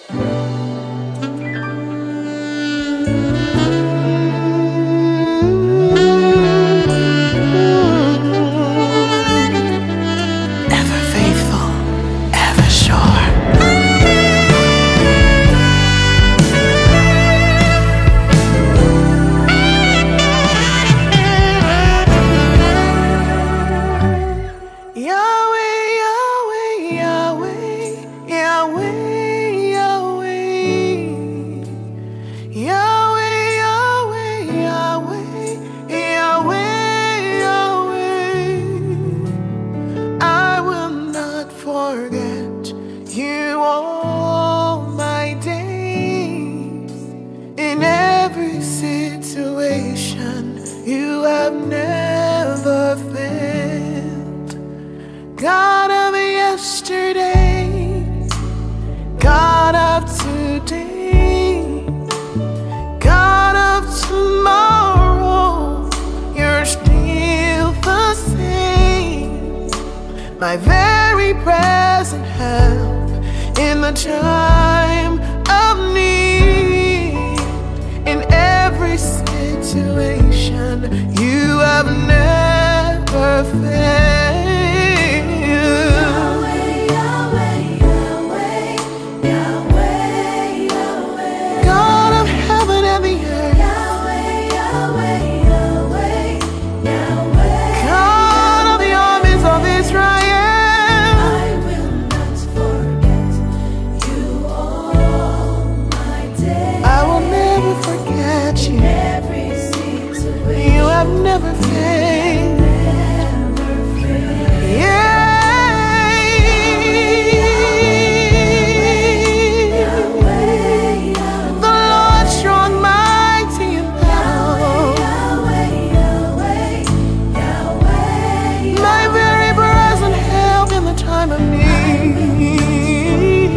God of yesterday, God of today, God of tomorrow, you're still the same. My very present help in the time of need. In every situation, you have never failed. Never fail. The Lord strong, mighty in battle. My very present help in the time of need.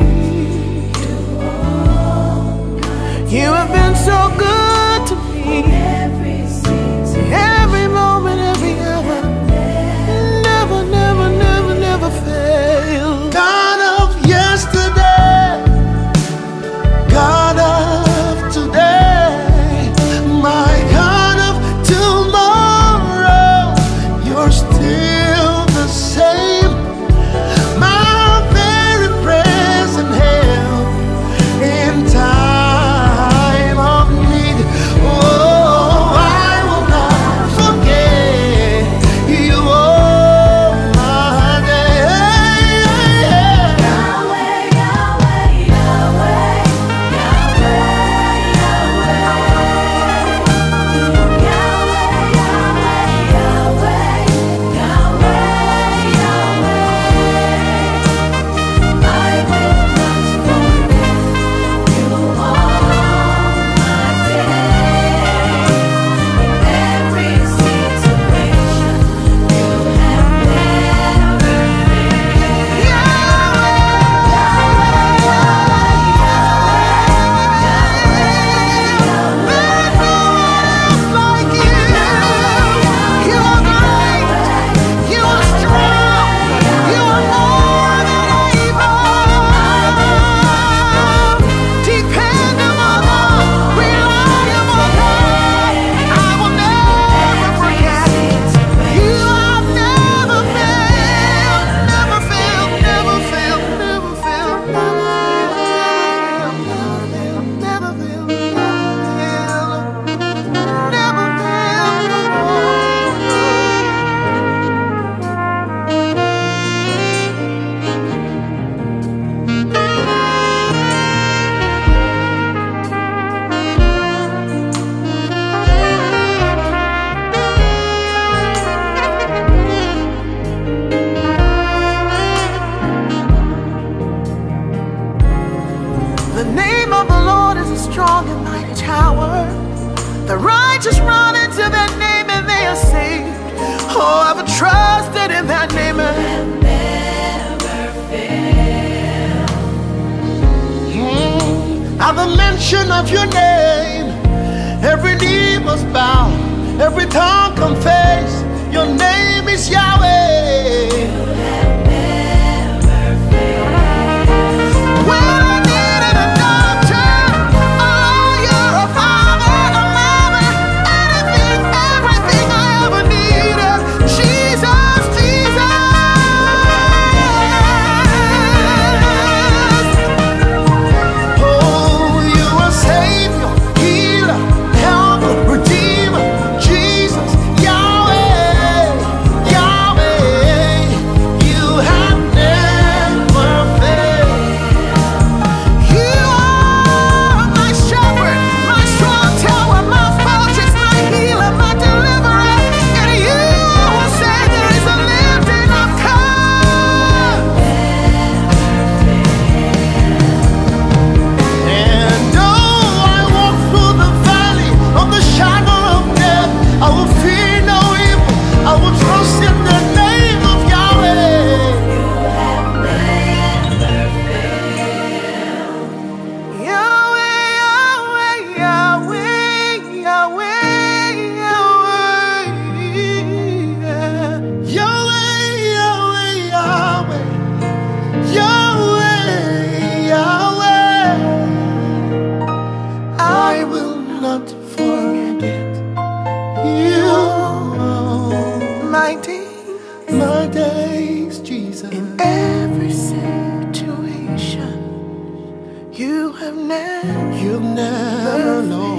You have been so good to me. Every moment, every hour, never, never, never, never fail. God of yesterday, God of today, my God of tomorrow, you're still the same. My very present help in time of need. Oh, I will not forget you all my day. Yahweh, Yahweh, Yahweh, The name of the Lord is a strong and mighty tower. The righteous run into that name and they are saved. Oh, I've trusted in that name and never fail. At the mention of your name, every knee must bow, every tongue confess, your name is Yahweh. When I needed a have never You've never known.